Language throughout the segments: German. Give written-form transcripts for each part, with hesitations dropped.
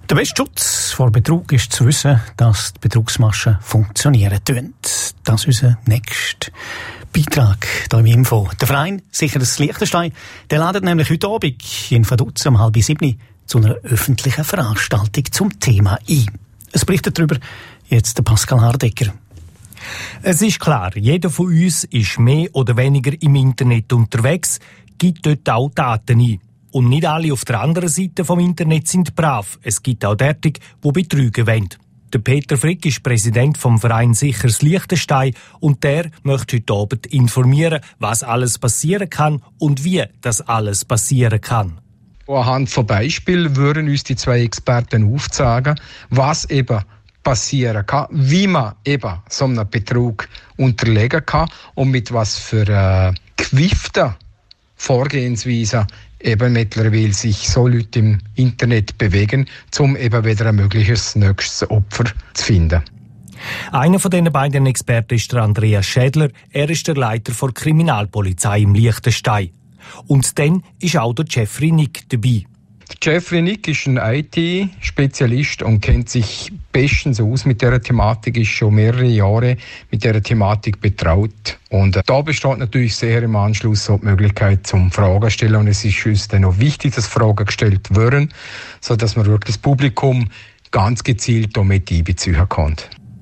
Der beste Schutz vor Betrug ist zu wissen, dass die Betrugsmaschen funktionieren tun. Das ist unser nächster Beitrag hier im Info. Der Verein Sicheres Liechtenstein, der ladet nämlich heute Abend in Vaduz um 6:30 zu einer öffentlichen Veranstaltung zum Thema ein. Es berichtet darüber jetzt der Pascal Hardecker. Es ist klar, jeder von uns ist mehr oder weniger im Internet unterwegs, gibt dort auch Daten ein. Und nicht alle auf der anderen Seite vom Internet sind brav. Es gibt auch derartige, die betrügen wollen. Der Peter Frick ist Präsident vom Verein Sicheres Liechtenstein und der möchte heute Abend informieren, was alles passieren kann und wie das alles passieren kann. Anhand von Beispielen würden uns die zwei Experten aufzeigen, was eben passieren kann, wie man eben so einem Betrug unterlegen kann und mit was für gewieften Vorgehensweisen eben mittlerweile sich so Leute im Internet bewegen, um eben wieder ein mögliches nächstes Opfer zu finden. Einer von diesen beiden Experten ist der Andreas Schädler. Er ist der Leiter der Kriminalpolizei im Liechtenstein. Und dann ist auch der Jeffrey Nick dabei. Jeffrey Nick ist ein IT-Spezialist und kennt sich bestens aus mit dieser Thematik, ist schon mehrere Jahre mit dieser Thematik betraut. Und da besteht natürlich sehr im Anschluss so die Möglichkeit zum Fragen stellen. Und es ist uns dann auch wichtig, dass Fragen gestellt werden, sodass man wirklich das Publikum ganz gezielt mit einbeziehen kann.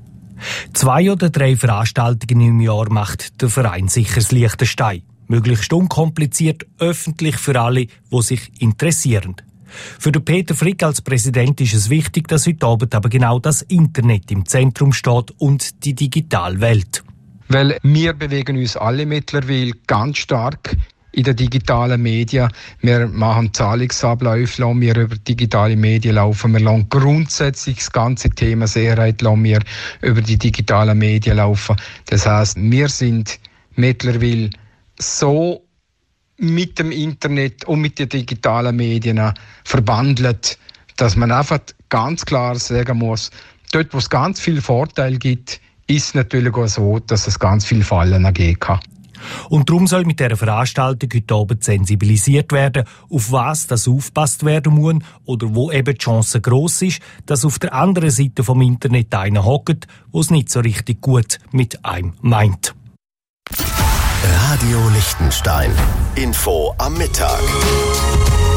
2 oder 3 Veranstaltungen im Jahr macht der Verein Sicheres Liechtenstein. Möglichst unkompliziert, öffentlich für alle, die sich interessieren. Für den Peter Frick als Präsident ist es wichtig, dass heute Abend aber genau das Internet im Zentrum steht und die digitale Welt. Weil wir bewegen uns alle mittlerweile ganz stark in den digitalen Medien. Wir machen Zahlungsabläufe, lassen wir über digitale Medien laufen. Wir lassen grundsätzlich das ganze Thema Sicherheit lassen wir über die digitalen Medien laufen. Das heisst, wir sind mittlerweile so mit dem Internet und mit den digitalen Medien verbandelt, dass man einfach ganz klar sagen muss, dort wo es ganz viel Vorteile gibt, ist natürlich auch so, dass es ganz viel Fallen geben kann. Und darum soll mit dieser Veranstaltung heute Abend sensibilisiert werden, auf was das aufgepasst werden muss oder wo eben die Chance gross ist, dass auf der anderen Seite vom Internet einer hockt, der es nicht so richtig gut mit einem meint. Radio Liechtenstein. Info am Mittag.